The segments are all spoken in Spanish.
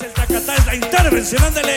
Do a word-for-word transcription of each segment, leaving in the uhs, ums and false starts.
el tacatá, es la intervención, ándale.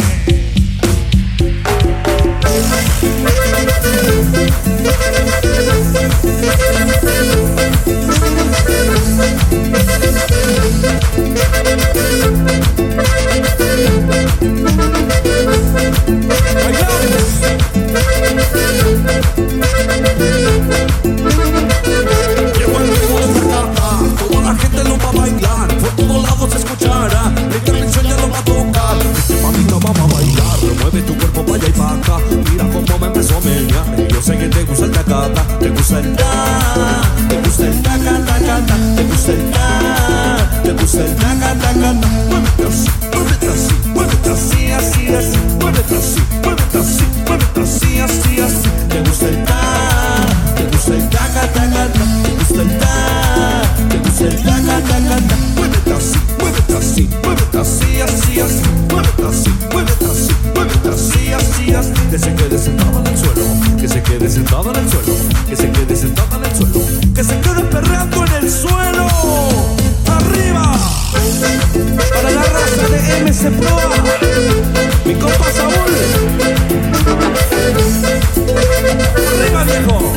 Llegó el ritmo de Zacata, toda la gente lo va a bailar, por todos lados se escuchará, la intervención ya lo va a tocar. Viste mamita, vamos a bailar, mueve tu cuerpo para allá y para acá, mira cómo me empezó a menear. Yo sé que te gusta el tacata, te gusta el ta, te gusta el taca, taca, ta, te gusta el ta, te gusta el taca, taca, ta. Muévete así, muévete así, muévete así, así, así, muévete así, muévete así, muévete así, así, así. Te gusta el ta, te gusta el taca, taca, ta, te gusta el ta, te gusta el taca, taca, ta. Muévete así, muévete así, muévete así, así, así, muévete así, muévete así, muévete así, así, así. Que se quede sentado en el suelo, que se quede sentado en el suelo, que se quede sentado en el suelo, que se quede perreando en el suelo. ¡Arriba! Para la raza de M C Proa, mi compa Saúl. ¡Arriba, viejo!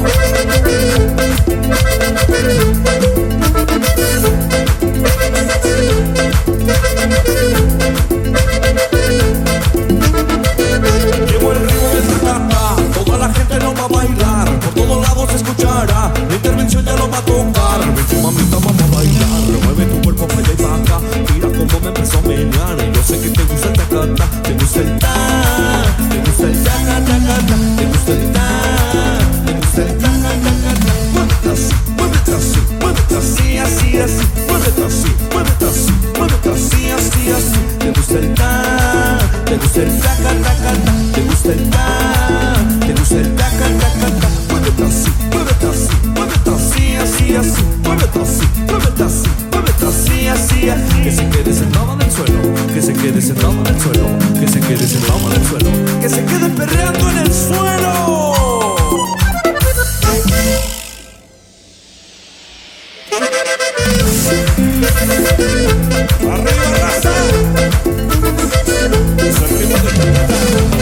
Llegó el ritmo de Zacata, toda la gente lo va a bailar, por todos lados se escuchará, la intervención ya lo va a tocar. Vente mamita, vamos a bailar, mueve tu cuerpo para allá y para acá, mira cómo me empezó a menear. Yo sé que te gusta el tacata, te gusta el ta, te gusta el taca, taca, ta, te gusta el ta, te gusta el taca, taca, ta. Muévete así, muévete así, muévete así, así, así, muévete así, muévete así, muévete así, así, así. Te gusta el ta, te gusta el taca, taca, ta, te gusta el ta, te gusta el taca, taca, ta. Muévete así, muévete así, muévete así, así, así, muévete así, muévete así, muévete así, así, así. Que se quede sentado en el suelo, que se quede sentado en el suelo, que se quede sentado en el suelo, que se quede perreando en el suelo. Arriba, raza. Es el ritmo de tacatá.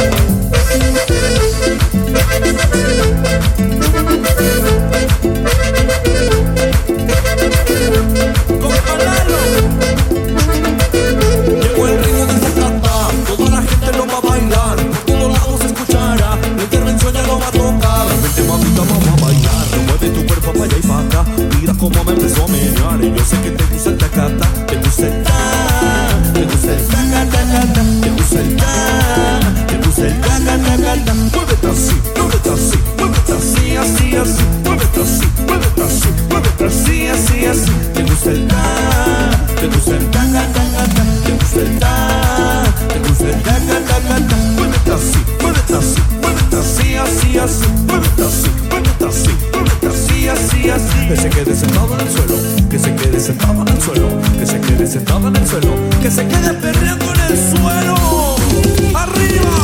Llegó el ritmo de Zacata, toda la gente lo va a bailar, por todos lados se escuchará, la intervención ya lo va a tocar. Vente mamita, vamos a bailar, mueve tu cuerpo para allá y para acá, mira cómo me empezó a menear. Yo sé que te gusta el tacata, te gusta el ta, te gusta el taca, taca, ta, te gusta el ta, te gusta el taca, taca, ta. Muévete así, muévete así, muévete así, así, así, muévete así, muévete así, muévete así, así, así. Te gusta el ta, te gusta el taca, taca, ta, te gusta el ta, te gusta el taca, taca, ta. Muévete así, muévete así, muévete así, así, así, muévete así, muévete así, muévete así, así, así. Que se quede sentado en el suelo, que se quede sentado en el suelo, que se quede sentado en el suelo, que se quede perreando en el suelo. ¡Arriba!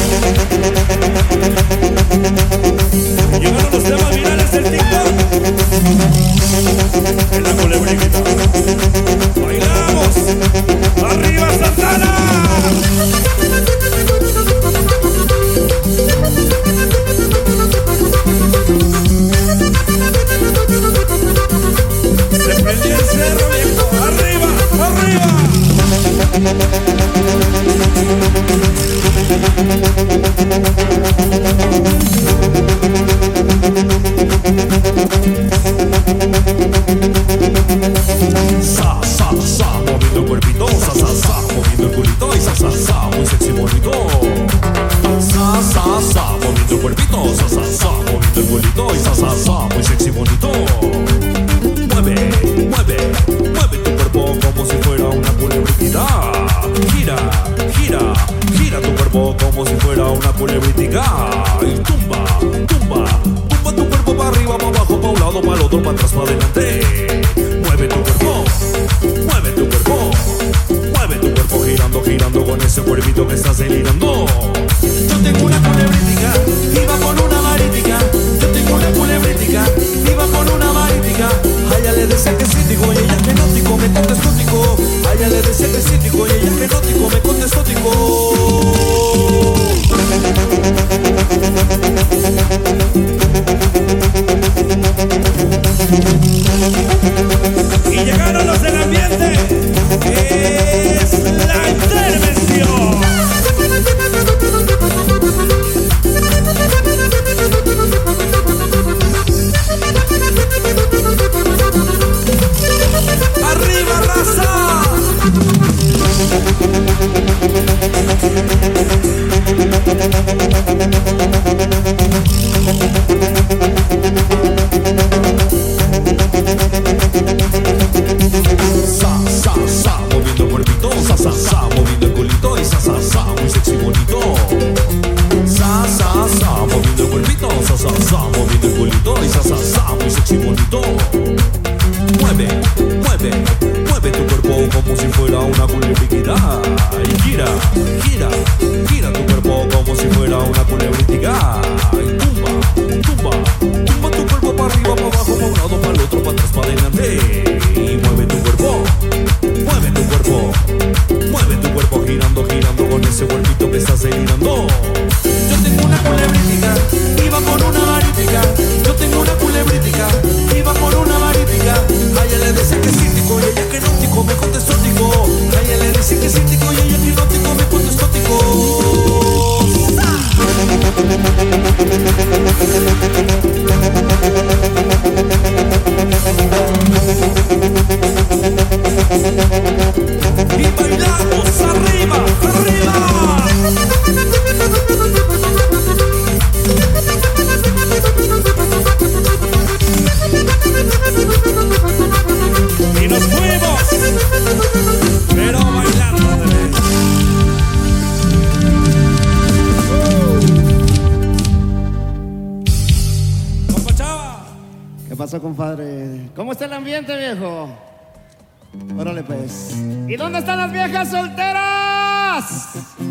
Llegaron los temas virales del TikTok. En la culebrita. Bailamos. ¡Arriba, Santana! Se prendió el cerro, viejo. ¡Arriba! ¡Arriba! Sa, sa, sa, moviendo el cuerpito, sa, sa, sa, moviendo el culito y sa, sa, sa, muy sexy bonito. Sa, sa, sa, moviendo el cuerpito, sa, sa, sa, moviendo el culito y sa, sa, sa, muy sexy bonito. Mueve, mueve, mueve tu cuerpo como si fuera una culebrita. Gira, gira, gira tu cuerpo como si fuera una culebrita. Y tumba, tumba, tumba tu cuerpo para arriba, para abajo, para un lado, para el otro, para atrás, para adelante. Mueve tu cuerpo, mueve tu cuerpo, mueve tu cuerpo girando, girando con ese cuerpito que estás delirando. Yo tengo una culebrítica, iba con una marítica. Yo tengo una culebrítica, iba con una marítica. A ella le decía que cítico y ella que nótico, me contestó tico. A ella le decía que cítico y ella que nótico. exquisitico y ella hipnótico me pone estótico. Y bailamos arriba, arriba. Y nos fuimos, pero bailando de ley. Compa Chava. ¿Qué pasó, compadre? ¿Cómo está el ambiente, viejo? Órale, pues. ¿Y dónde están las viejas solteras?